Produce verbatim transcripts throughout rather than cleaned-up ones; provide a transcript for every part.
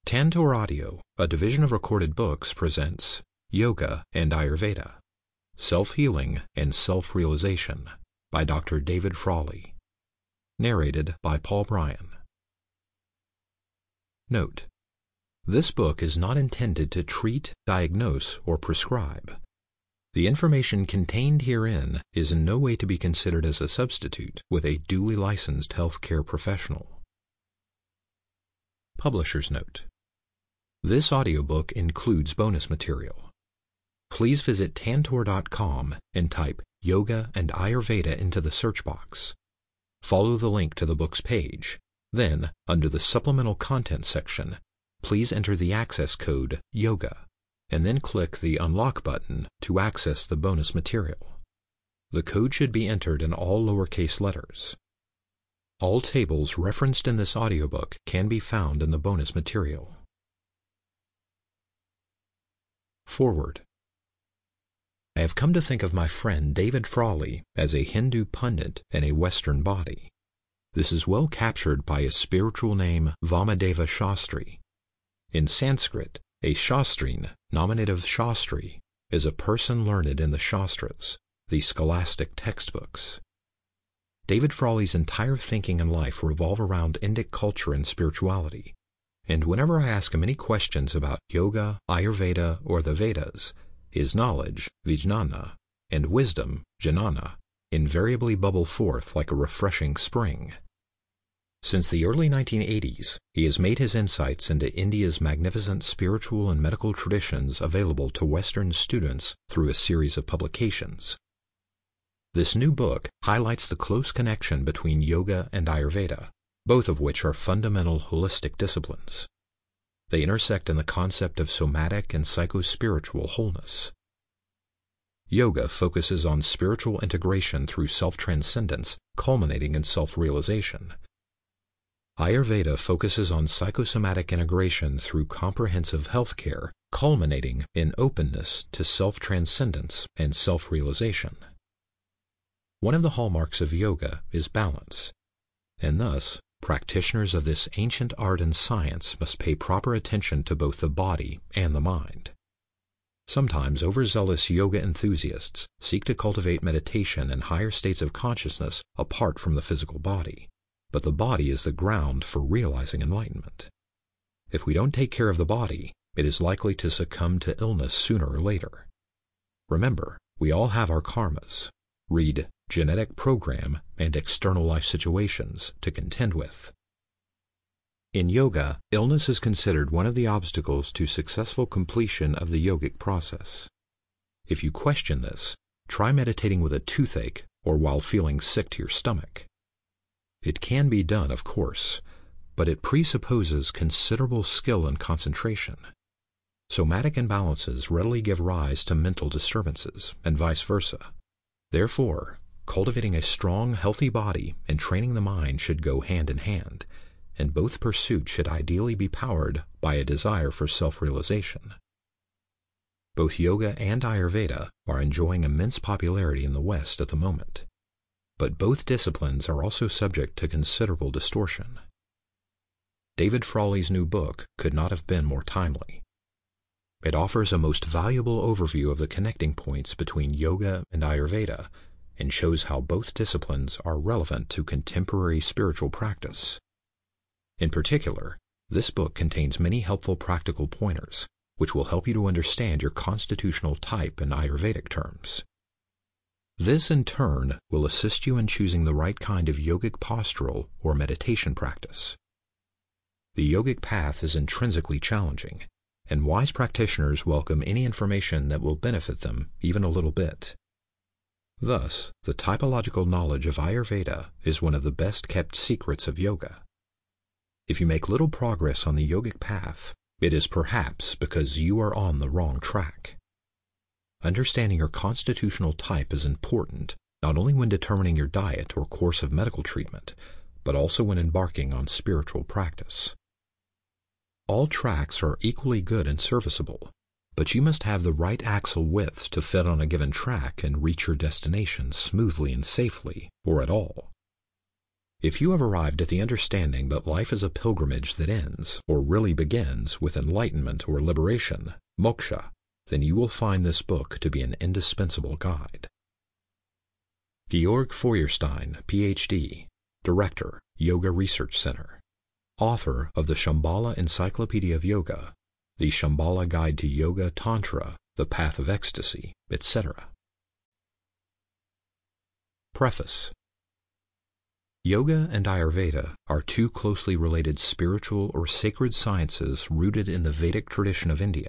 Tantor Audio, a division of Recorded Books, presents Yoga and Ayurveda, Self-Healing and Self-Realization by Doctor David Frawley. Narrated by Paul Bryan. Note: this book is not intended to treat, diagnose, or prescribe. The information contained herein is in no way to be considered as a substitute with a duly licensed healthcare professional. Publisher's Note: this audiobook includes bonus material. Please visit tantor dot com and type Yoga and Ayurveda into the search box. Follow the link to the book's page. Then, under the Supplemental Content section, please enter the access code YOGA, and then click the Unlock button to access the bonus material. The code should be entered in all lowercase letters. All tables referenced in this audiobook can be found in the bonus material. Forward. I have come to think of my friend David Frawley as a Hindu pundit in a Western body. This is well captured by his spiritual name Vamadeva Shastri. In Sanskrit, a Shastrin, nominative Shastri, is a person learned in the Shastras, the scholastic textbooks. David Frawley's entire thinking and life revolve around Indic culture and spirituality, and whenever I ask him any questions about yoga, Ayurveda, or the Vedas, his knowledge, vijnana, and wisdom, jnana, invariably bubble forth like a refreshing spring. Since the early nineteen eighties, he has made his insights into India's magnificent spiritual and medical traditions available to Western students through a series of publications. This new book highlights the close connection between yoga and Ayurveda, both of which are fundamental holistic disciplines. They intersect in the concept of somatic and psycho-spiritual wholeness. Yoga focuses on spiritual integration through self-transcendence, culminating in self-realization. Ayurveda focuses on psychosomatic integration through comprehensive health care, culminating in openness to self-transcendence and self-realization. One of the hallmarks of yoga is balance, and thus, practitioners of this ancient art and science must pay proper attention to both the body and the mind. Sometimes overzealous yoga enthusiasts seek to cultivate meditation and higher states of consciousness apart from the physical body, but the body is the ground for realizing enlightenment. If we don't take care of the body, it is likely to succumb to illness sooner or later. Remember, we all have our karmas. Read Genetic Program and External Life Situations to contend with. In yoga, illness is considered one of the obstacles to successful completion of the yogic process. If you question this, try meditating with a toothache or while feeling sick to your stomach. It can be done, of course, but it presupposes considerable skill and concentration. Somatic imbalances readily give rise to mental disturbances, and vice versa. Therefore, cultivating a strong, healthy body and training the mind should go hand in hand, and both pursuits should ideally be powered by a desire for self-realization. Both yoga and Ayurveda are enjoying immense popularity in the West at the moment, but both disciplines are also subject to considerable distortion. David Frawley's new book could not have been more timely. It offers a most valuable overview of the connecting points between yoga and Ayurveda and shows how both disciplines are relevant to contemporary spiritual practice. In particular, this book contains many helpful practical pointers, which will help you to understand your constitutional type in Ayurvedic terms. This, in turn, will assist you in choosing the right kind of yogic postural or meditation practice. The yogic path is intrinsically challenging, and wise practitioners welcome any information that will benefit them even a little bit. Thus, the typological knowledge of Ayurveda is one of the best-kept secrets of yoga. If you make little progress on the yogic path, it is perhaps because you are on the wrong track. Understanding your constitutional type is important, not only when determining your diet or course of medical treatment, but also when embarking on spiritual practice. All tracks are equally good and serviceable, but you must have the right axle width to fit on a given track and reach your destination smoothly and safely, or at all. If you have arrived at the understanding that life is a pilgrimage that ends, or really begins, with enlightenment or liberation, moksha, then you will find this book to be an indispensable guide. Georg Feuerstein, P H D, Director, Yoga Research Center, author of the Shambhala Encyclopedia of Yoga, the Shambhala Guide to Yoga Tantra, the Path of Ecstasy, et cetera. Preface. Yoga and Ayurveda are two closely related spiritual or sacred sciences rooted in the Vedic tradition of India.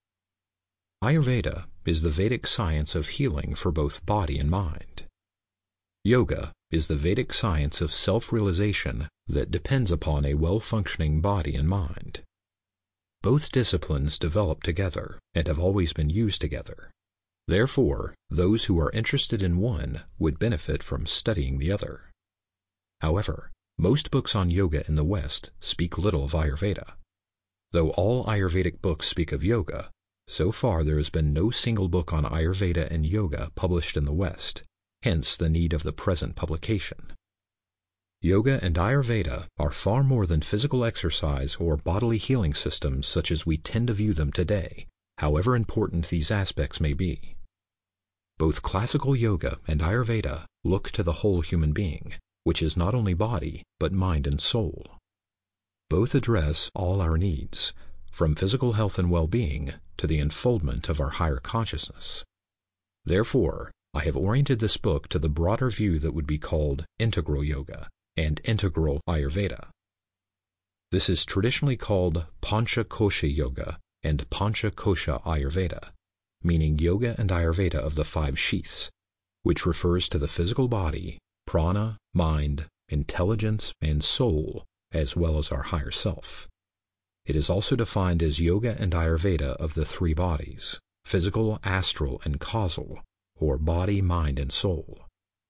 Ayurveda is the Vedic science of healing for both body and mind. Yoga is the Vedic science of self-realization that depends upon a well-functioning body and mind. Both disciplines develop together and have always been used together. Therefore, those who are interested in one would benefit from studying the other. However, most books on yoga in the West speak little of Ayurveda. Though all Ayurvedic books speak of yoga, so far there has been no single book on Ayurveda and yoga published in the West, hence the need of the present publication. Yoga and Ayurveda are far more than physical exercise or bodily healing systems such as we tend to view them today, however important these aspects may be. Both classical yoga and Ayurveda look to the whole human being, which is not only body, but mind and soul. Both address all our needs, from physical health and well-being to the unfoldment of our higher consciousness. Therefore, I have oriented this book to the broader view that would be called integral yoga and integral Ayurveda. This is traditionally called Pancha Kosha Yoga and Pancha Kosha Ayurveda, meaning yoga and Ayurveda of the five sheaths, which refers to the physical body, prana, mind, intelligence, and soul, as well as our higher self. It is also defined as yoga and Ayurveda of the three bodies, physical, astral, and causal, or body, mind, and soul.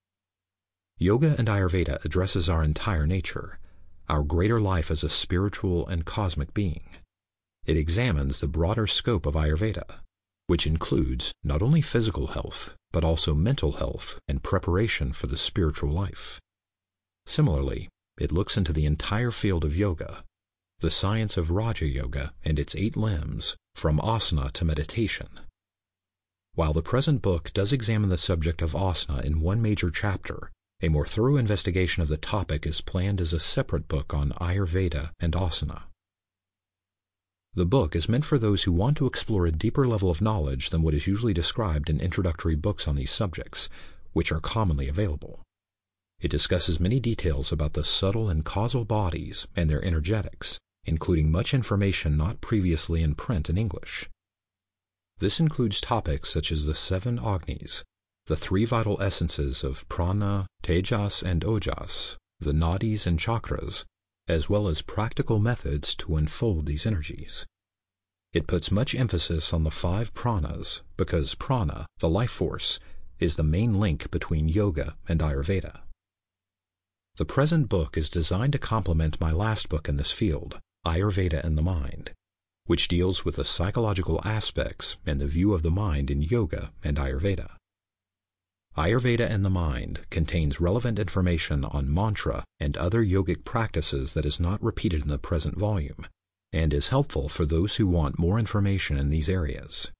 Yoga and Ayurveda addresses our entire nature, our greater life as a spiritual and cosmic being. It examines the broader scope of Ayurveda, which includes not only physical health, but also mental health and preparation for the spiritual life. Similarly, it looks into the entire field of yoga, the science of Raja Yoga and its eight limbs, from asana to meditation. While the present book does examine the subject of asana in one major chapter, a more thorough investigation of the topic is planned as a separate book on Ayurveda and asana. The book is meant for those who want to explore a deeper level of knowledge than what is usually described in introductory books on these subjects, which are commonly available. It discusses many details about the subtle and causal bodies and their energetics, including much information not previously in print in English. This includes topics such as the seven Agnis, the three vital essences of prana, tejas, and ojas, the nadis and chakras, as well as practical methods to unfold these energies. It puts much emphasis on the five pranas because prana, the life force, is the main link between yoga and Ayurveda. The present book is designed to complement my last book in this field, Ayurveda and the Mind, which deals with the psychological aspects and the view of the mind in yoga and Ayurveda. Ayurveda and the Mind contains relevant information on mantra and other yogic practices that is not repeated in the present volume, and is helpful for those who want more information in these areas.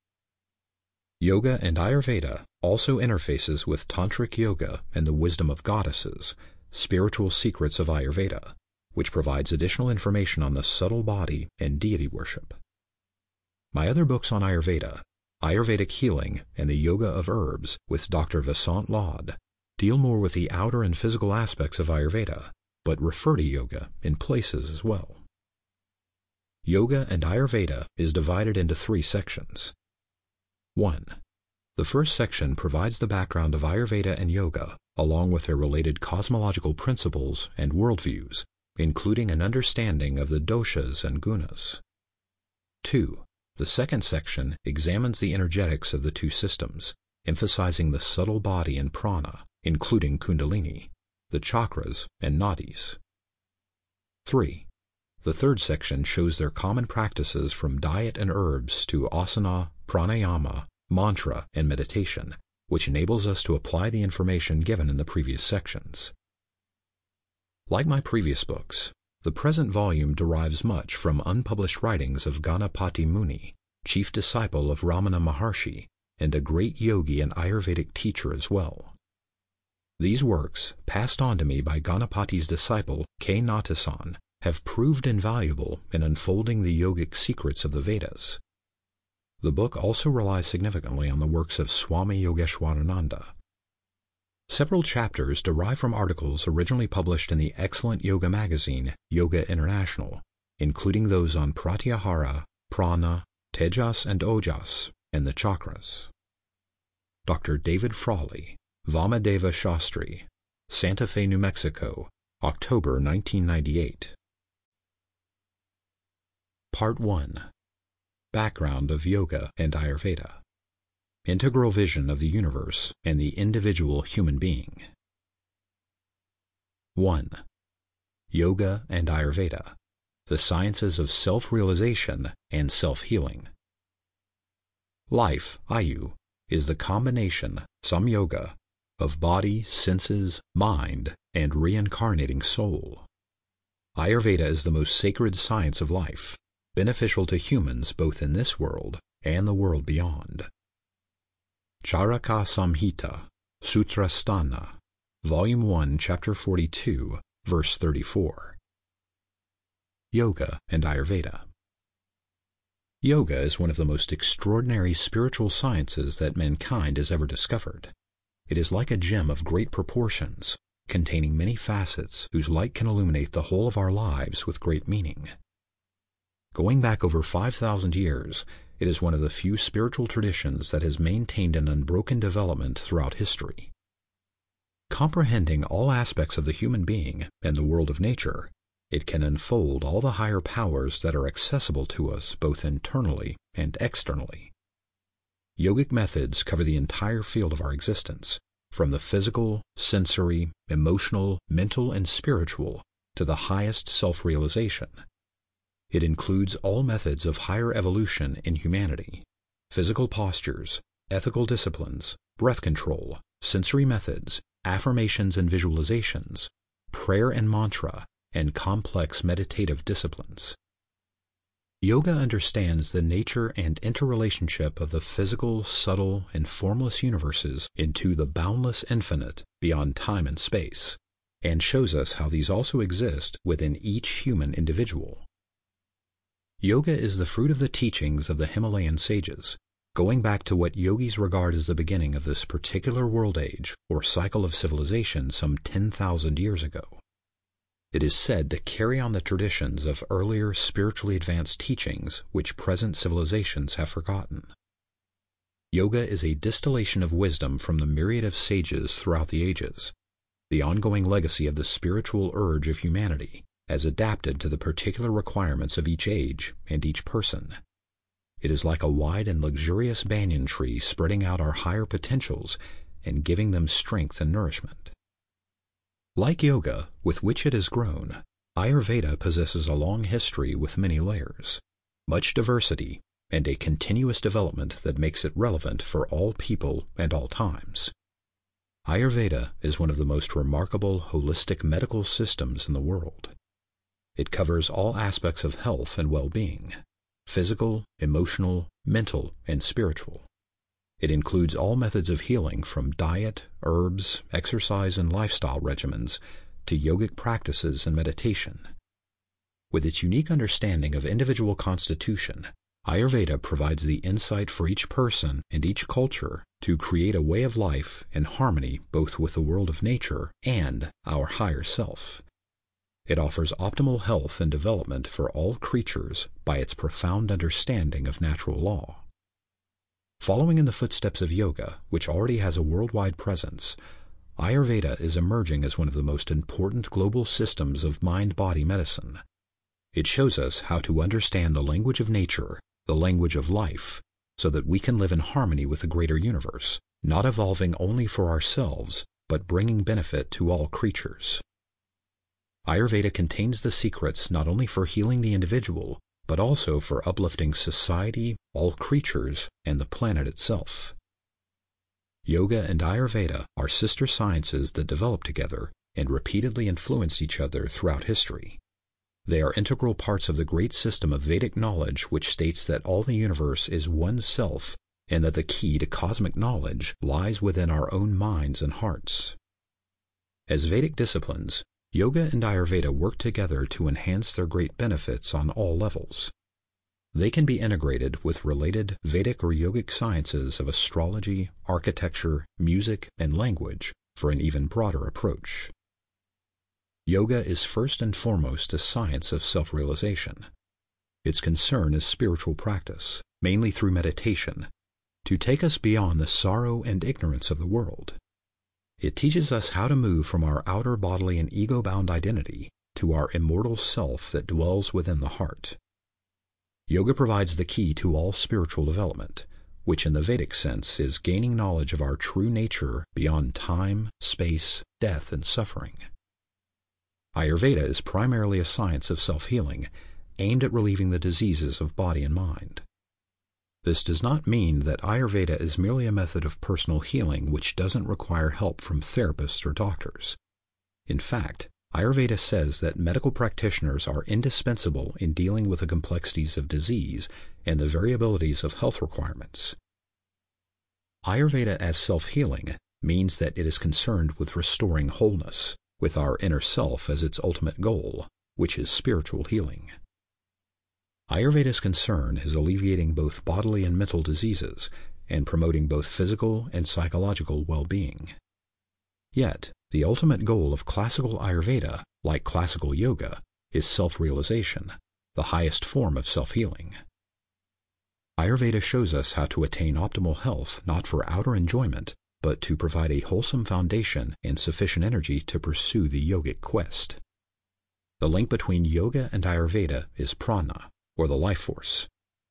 Yoga and Ayurveda also interfaces with Tantric Yoga and the Wisdom of Goddesses, Spiritual Secrets of Ayurveda, which provides additional information on the subtle body and deity worship. My other books on Ayurveda, Ayurvedic Healing and the Yoga of Herbs with Doctor Vasant Lad, deal more with the outer and physical aspects of Ayurveda, but refer to yoga in places as well. Yoga and Ayurveda is divided into three sections. one. The first section provides the background of Ayurveda and yoga, along with their related cosmological principles and worldviews, including an understanding of the doshas and gunas. two. The second section examines the energetics of the two systems, emphasizing the subtle body and prana, including kundalini, the chakras, and nadis. three. The third section shows their common practices from diet and herbs to asana, pranayama, mantra, and meditation, which enables us to apply the information given in the previous sections. Like my previous books, the present volume derives much from unpublished writings of Ganapati Muni, chief disciple of Ramana Maharshi, and a great yogi and Ayurvedic teacher as well. These works, passed on to me by Ganapati's disciple K. Natasan, have proved invaluable in unfolding the yogic secrets of the Vedas. The book also relies significantly on the works of Swami Yogeshwarananda. Several chapters derive from articles originally published in the excellent yoga magazine Yoga International, including those on Pratyahara, Prana, Tejas and Ojas, and the chakras. Doctor David Frawley, Vamadeva Shastri, Santa Fe, New Mexico, October nineteen ninety-eight. Part one. Background of Yoga and Ayurveda. Integral vision of the universe and the individual human being. one. Yoga and Ayurveda, the sciences of self-realization and self-healing. Life, Ayu, is the combination, samyoga, of body, senses, mind, and reincarnating soul. Ayurveda is the most sacred science of life, beneficial to humans both in this world and the world beyond. Charaka Samhita, Sutrasthana, Volume one, Chapter forty-two, Verse thirty-four. Yoga and Ayurveda. Yoga is one of the most extraordinary spiritual sciences that mankind has ever discovered. It is like a gem of great proportions, containing many facets whose light can illuminate the whole of our lives with great meaning. Going back over five thousand years, it is one of the few spiritual traditions that has maintained an unbroken development throughout history. Comprehending all aspects of the human being and the world of nature, it can unfold all the higher powers that are accessible to us both internally and externally. Yogic methods cover the entire field of our existence, from the physical, sensory, emotional, mental, and spiritual to the highest self-realization. It includes all methods of higher evolution in humanity, physical postures, ethical disciplines, breath control, sensory methods, affirmations and visualizations, prayer and mantra, and complex meditative disciplines. Yoga understands the nature and interrelationship of the physical, subtle, and formless universes into the boundless infinite beyond time and space, and shows us how these also exist within each human individual. Yoga is the fruit of the teachings of the Himalayan sages, going back to what yogis regard as the beginning of this particular world age or cycle of civilization some ten thousand years ago. It is said to carry on the traditions of earlier spiritually advanced teachings which present civilizations have forgotten. Yoga is a distillation of wisdom from the myriad of sages throughout the ages, the ongoing legacy of the spiritual urge of humanity as adapted to the particular requirements of each age and each person. It is like a wide and luxurious banyan tree spreading out our higher potentials and giving them strength and nourishment. Like yoga, with which it has grown, Ayurveda possesses a long history with many layers, much diversity, and a continuous development that makes it relevant for all people and all times. Ayurveda is one of the most remarkable holistic medical systems in the world. It covers all aspects of health and well-being, physical, emotional, mental, and spiritual. It includes all methods of healing from diet, herbs, exercise, and lifestyle regimens to yogic practices and meditation. With its unique understanding of individual constitution, Ayurveda provides the insight for each person and each culture to create a way of life in harmony both with the world of nature and our higher self. It offers optimal health and development for all creatures by its profound understanding of natural law. Following in the footsteps of yoga, which already has a worldwide presence, Ayurveda is emerging as one of the most important global systems of mind-body medicine. It shows us how to understand the language of nature, the language of life, so that we can live in harmony with the greater universe, not evolving only for ourselves, but bringing benefit to all creatures. Ayurveda contains the secrets not only for healing the individual, but also for uplifting society, all creatures, and the planet itself. Yoga and Ayurveda are sister sciences that develop together and repeatedly influenced each other throughout history. They are integral parts of the great system of Vedic knowledge which states that all the universe is one self and that the key to cosmic knowledge lies within our own minds and hearts. As Vedic disciplines, Yoga and Ayurveda work together to enhance their great benefits on all levels. They can be integrated with related Vedic or yogic sciences of astrology, architecture, music, and language for an even broader approach. Yoga is first and foremost a science of self-realization. Its concern is spiritual practice, mainly through meditation, to take us beyond the sorrow and ignorance of the world. It teaches us how to move from our outer bodily and ego-bound identity to our immortal self that dwells within the heart. Yoga provides the key to all spiritual development, which in the Vedic sense is gaining knowledge of our true nature beyond time, space, death, and suffering. Ayurveda is primarily a science of self-healing, aimed at relieving the diseases of body and mind. This does not mean that Ayurveda is merely a method of personal healing which doesn't require help from therapists or doctors. In fact, Ayurveda says that medical practitioners are indispensable in dealing with the complexities of disease and the variabilities of health requirements. Ayurveda as self-healing means that it is concerned with restoring wholeness, with our inner self as its ultimate goal, which is spiritual healing. Ayurveda's concern is alleviating both bodily and mental diseases and promoting both physical and psychological well-being. Yet, the ultimate goal of classical Ayurveda, like classical yoga, is self-realization, the highest form of self-healing. Ayurveda shows us how to attain optimal health not for outer enjoyment, but to provide a wholesome foundation and sufficient energy to pursue the yogic quest. The link between yoga and Ayurveda is prana, or the life force.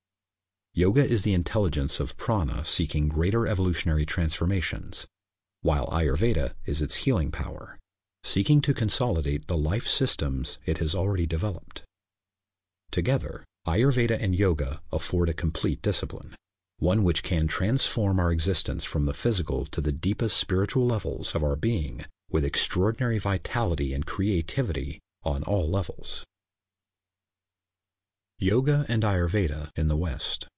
Yoga is the intelligence of prana seeking greater evolutionary transformations, while Ayurveda is its healing power, seeking to consolidate the life systems it has already developed. Together, Ayurveda and yoga afford a complete discipline, one which can transform our existence from the physical to the deepest spiritual levels of our being with extraordinary vitality and creativity on all levels. Yoga and Ayurveda in the West.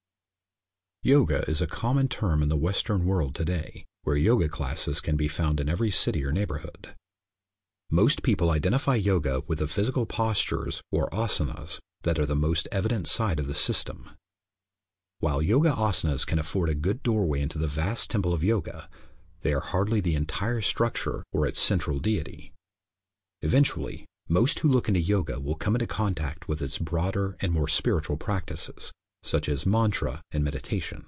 Yoga is a common term in the Western world today, where yoga classes can be found in every city or neighborhood. Most people identify yoga with the physical postures or asanas that are the most evident side of the system. While yoga asanas can afford a good doorway into the vast temple of yoga, they are hardly the entire structure or its central deity. Eventually, most who look into yoga will come into contact with its broader and more spiritual practices, such as mantra and meditation.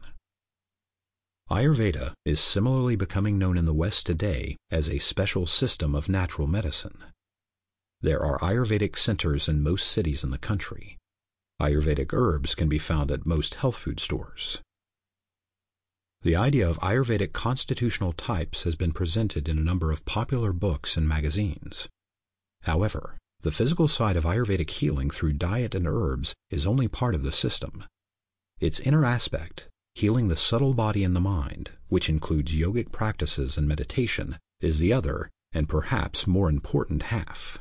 Ayurveda is similarly becoming known in the West today as a special system of natural medicine. There are Ayurvedic centers in most cities in the country. Ayurvedic herbs can be found at most health food stores. The idea of Ayurvedic constitutional types has been presented in a number of popular books and magazines. However, the physical side of Ayurvedic healing through diet and herbs is only part of the system. Its inner aspect, healing the subtle body and the mind, which includes yogic practices and meditation, is the other and perhaps more important half.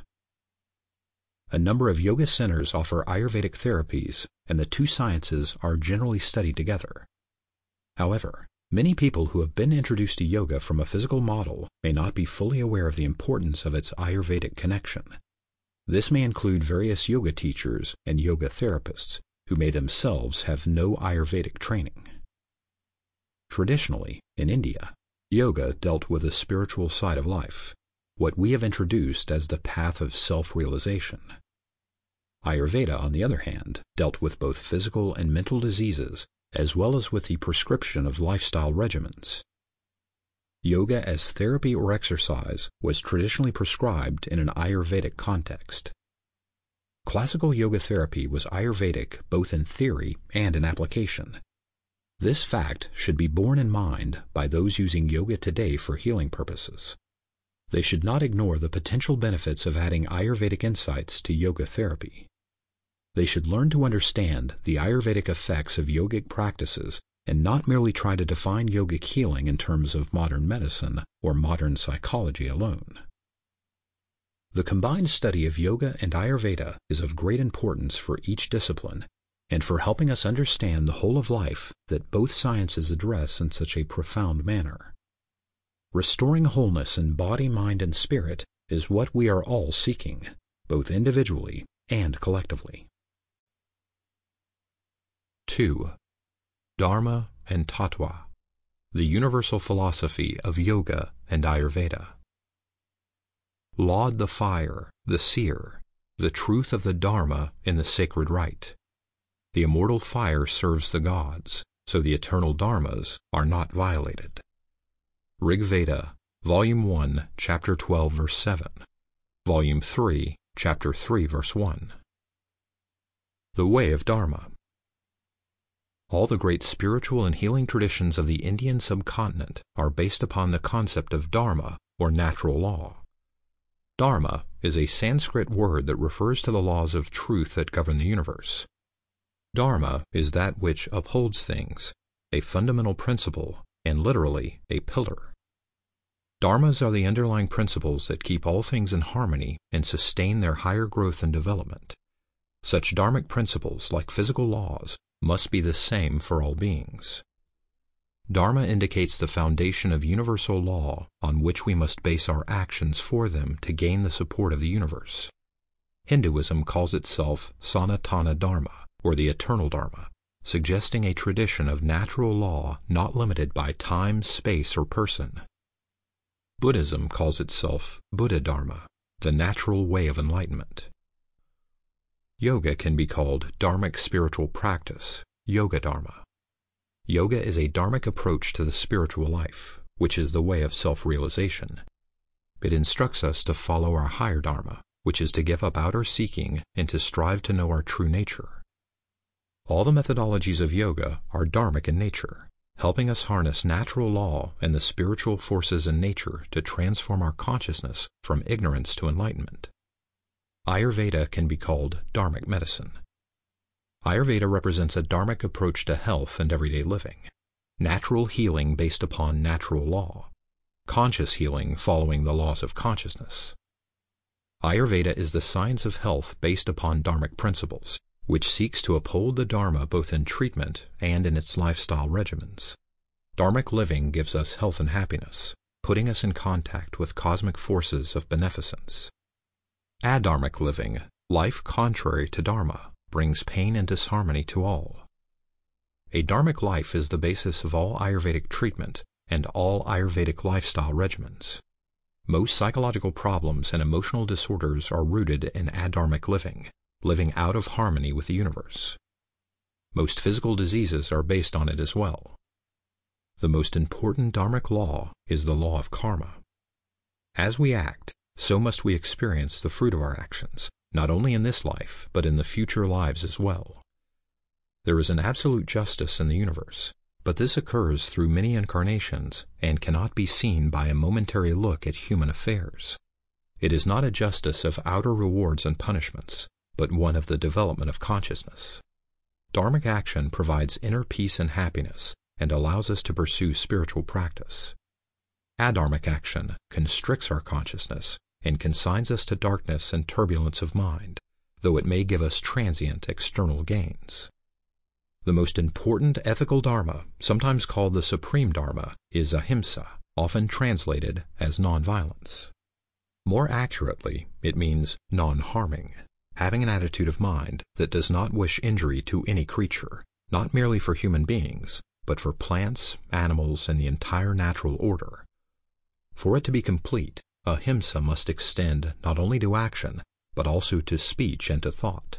A number of yoga centers offer Ayurvedic therapies, and the two sciences are generally studied together. However, many people who have been introduced to yoga from a physical model may not be fully aware of the importance of its Ayurvedic connection. This may include various yoga teachers and yoga therapists who may themselves have no Ayurvedic training. Traditionally, in India, yoga dealt with the spiritual side of life, what we have introduced as the path of self-realization. Ayurveda, on the other hand, dealt with both physical and mental diseases, as well as with the prescription of lifestyle regimens. Yoga as therapy or exercise was traditionally prescribed in an Ayurvedic context. Classical yoga therapy was Ayurvedic both in theory and in application. This fact should be borne in mind by those using yoga today for healing purposes. They should not ignore the potential benefits of adding Ayurvedic insights to yoga therapy. They should learn to understand the Ayurvedic effects of yogic practices and not merely try to define yogic healing in terms of modern medicine or modern psychology alone. The combined study of yoga and Ayurveda is of great importance for each discipline and for helping us understand the whole of life that both sciences address in such a profound manner. Restoring wholeness in body, mind, and spirit is what we are all seeking, both individually and collectively. two. Dharma and Tattva, the universal philosophy of Yoga and Ayurveda. Laud the fire, the seer, the truth of the Dharma in the sacred rite. The immortal fire serves the gods, so the eternal Dharmas are not violated. Rig Veda, Volume one, Chapter twelve, verse seven, Volume three, Chapter three, verse one. The Way of Dharma. All the great spiritual and healing traditions of the Indian subcontinent are based upon the concept of Dharma, or natural law. Dharma is a Sanskrit word that refers to the laws of truth that govern the universe. Dharma is that which upholds things, a fundamental principle, and literally a pillar. Dharmas are the underlying principles that keep all things in harmony and sustain their higher growth and development. Such dharmic principles, like physical laws, must be the same for all beings. Dharma indicates the foundation of universal law on which we must base our actions for them to gain the support of the universe. Hinduism calls itself Sanatana Dharma, or the eternal Dharma, suggesting a tradition of natural law not limited by time, space, or person. Buddhism calls itself Buddha Dharma, the natural way of enlightenment. Yoga can be called dharmic spiritual practice, Yoga Dharma. Yoga is a dharmic approach to the spiritual life, which is the way of self-realization. It instructs us to follow our higher dharma, which is to give up outer seeking and to strive to know our true nature. All the methodologies of yoga are dharmic in nature, helping us harness natural law and the spiritual forces in nature to transform our consciousness from ignorance to enlightenment. Ayurveda can be called dharmic medicine. Ayurveda represents a dharmic approach to health and everyday living, natural healing based upon natural law, conscious healing following the laws of consciousness. Ayurveda is the science of health based upon dharmic principles, which seeks to uphold the Dharma both in treatment and in its lifestyle regimens. Dharmic living gives us health and happiness, putting us in contact with cosmic forces of beneficence. Adharmic living, life contrary to Dharma, brings pain and disharmony to all. A dharmic life is the basis of all Ayurvedic treatment and all Ayurvedic lifestyle regimens. Most psychological problems and emotional disorders are rooted in adharmic living, living out of harmony with the universe. Most physical diseases are based on it as well. The most important dharmic law is the law of karma. As we act, so must we experience the fruit of our actions, not only in this life, but in the future lives as well. There is an absolute justice in the universe, but this occurs through many incarnations and cannot be seen by a momentary look at human affairs. It is not a justice of outer rewards and punishments, but one of the development of consciousness. Dharmic action provides inner peace and happiness and allows us to pursue spiritual practice. Adharmic action constricts our consciousness and consigns us to darkness and turbulence of mind, though it may give us transient external gains. The most important ethical dharma, sometimes called the supreme dharma, is ahimsa, often translated as nonviolence. More accurately, it means non-harming, having an attitude of mind that does not wish injury to any creature, not merely for human beings, but for plants, animals, and the entire natural order. For it to be complete, ahimsa must extend not only to action, but also to speech and to thought.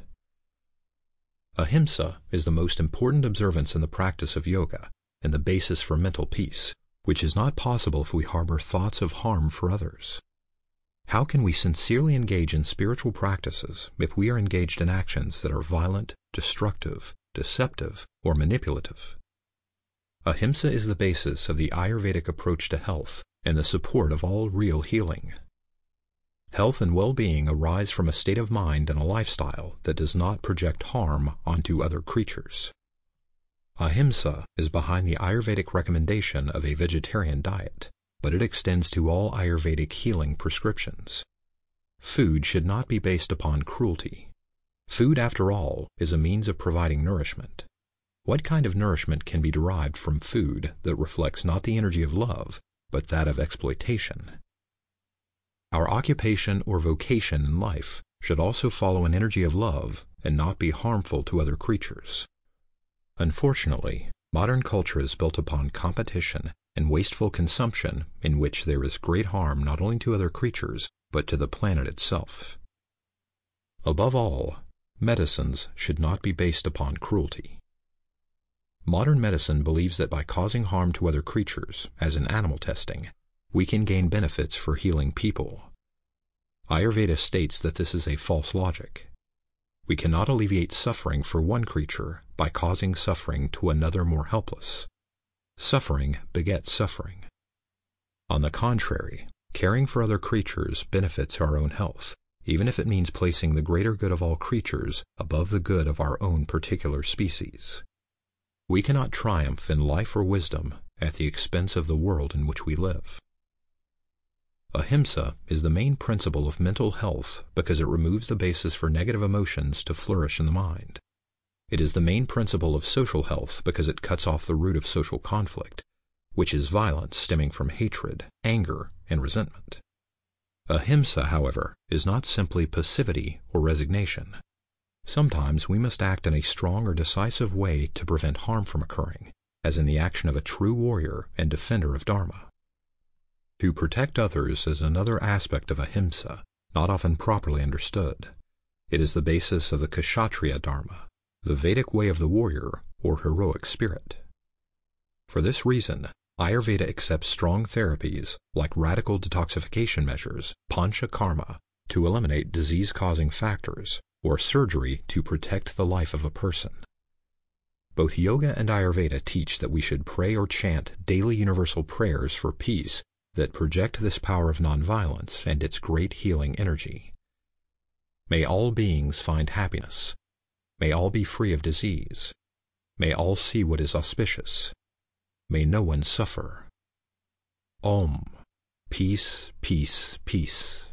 Ahimsa is the most important observance in the practice of yoga and the basis for mental peace, which is not possible if we harbor thoughts of harm for others. How can we sincerely engage in spiritual practices if we are engaged in actions that are violent, destructive, deceptive, or manipulative? Ahimsa is the basis of the Ayurvedic approach to health and the support of all real healing. Health and well-being arise from a state of mind and a lifestyle that does not project harm onto other creatures. Ahimsa is behind the Ayurvedic recommendation of a vegetarian diet, but it extends to all Ayurvedic healing prescriptions. Food should not be based upon cruelty. Food, after all, is a means of providing nourishment. What kind of nourishment can be derived from food that reflects not the energy of love, but that of exploitation? Our occupation or vocation in life should also follow an energy of love and not be harmful to other creatures. Unfortunately, modern culture is built upon competition and wasteful consumption in which there is great harm not only to other creatures, but to the planet itself. Above all, medicines should not be based upon cruelty. Modern medicine believes that by causing harm to other creatures, as in animal testing, we can gain benefits for healing people. Ayurveda states that this is a false logic. We cannot alleviate suffering for one creature by causing suffering to another more helpless. Suffering begets suffering. On the contrary, caring for other creatures benefits our own health, even if it means placing the greater good of all creatures above the good of our own particular species. We cannot triumph in life or wisdom at the expense of the world in which we live. Ahimsa is the main principle of mental health because it removes the basis for negative emotions to flourish in the mind. It is the main principle of social health because it cuts off the root of social conflict, which is violence stemming from hatred, anger, and resentment. Ahimsa, however, is not simply passivity or resignation. Sometimes we must act in a strong or decisive way to prevent harm from occurring, as in the action of a true warrior and defender of Dharma. To protect others is another aspect of Ahimsa, not often properly understood. It is the basis of the Kshatriya Dharma, the Vedic way of the warrior or heroic spirit. For this reason, Ayurveda accepts strong therapies like radical detoxification measures, panchakarma, to eliminate disease-causing factors, or surgery to protect the life of a person. Both Yoga and Ayurveda teach that we should pray or chant daily universal prayers for peace that project this power of nonviolence and its great healing energy. May all beings find happiness. May all be free of disease. May all see what is auspicious. May no one suffer. Om. Peace, peace, peace.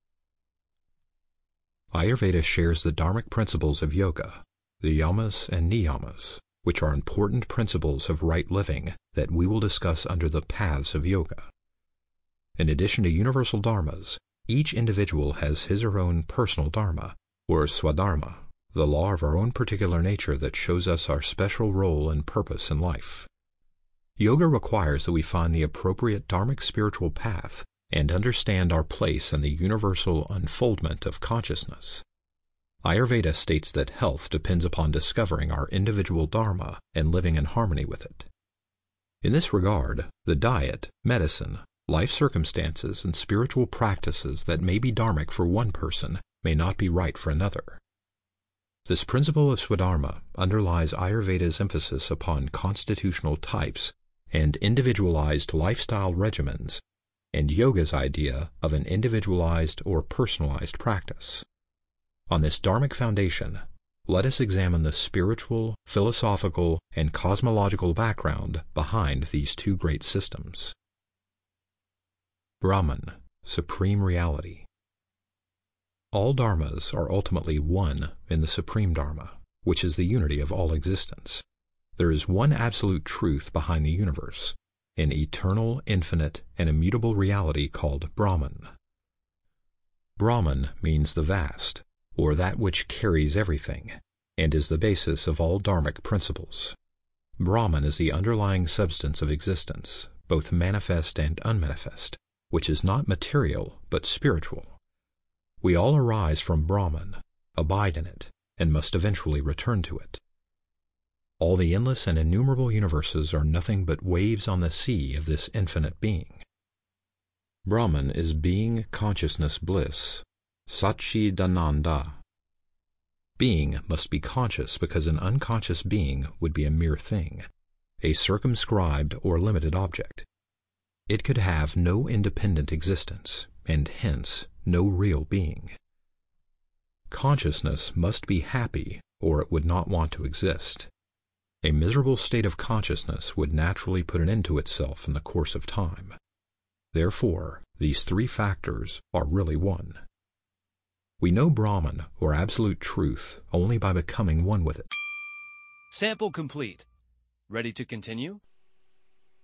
Ayurveda shares the dharmic principles of yoga, the yamas and niyamas, which are important principles of right living that we will discuss under the paths of yoga. In addition to universal dharmas, each individual has his or her own personal dharma, or swadharma, the law of our own particular nature that shows us our special role and purpose in life. Yoga requires that we find the appropriate dharmic spiritual path and understand our place in the universal unfoldment of consciousness. Ayurveda states that health depends upon discovering our individual dharma and living in harmony with it. In this regard, the diet, medicine, life circumstances, and spiritual practices that may be dharmic for one person may not be right for another. This principle of Swadharma underlies Ayurveda's emphasis upon constitutional types and individualized lifestyle regimens, and Yoga's idea of an individualized or personalized practice. On this dharmic foundation, let us examine the spiritual, philosophical, and cosmological background behind these two great systems. Brahman, Supreme Reality. All dharmas are ultimately one in the Supreme Dharma, which is the unity of all existence. There is one absolute truth behind the universe, an eternal, infinite, and immutable reality called Brahman. Brahman means the vast, or that which carries everything, and is the basis of all dharmic principles. Brahman is the underlying substance of existence, both manifest and unmanifest, which is not material but spiritual. We all arise from Brahman, abide in it, and must eventually return to it. All the endless and innumerable universes are nothing but waves on the sea of this infinite being. Brahman is being, consciousness, bliss, Satchidananda. Being must be conscious because an unconscious being would be a mere thing, a circumscribed or limited object. It could have no independent existence, and hence no real being. Consciousness must be happy, or it would not want to exist. A miserable state of consciousness would naturally put an end to itself in the course of time. Therefore, these three factors are really one. We know Brahman, or absolute truth, only by becoming one with it. Sample complete. Ready to continue?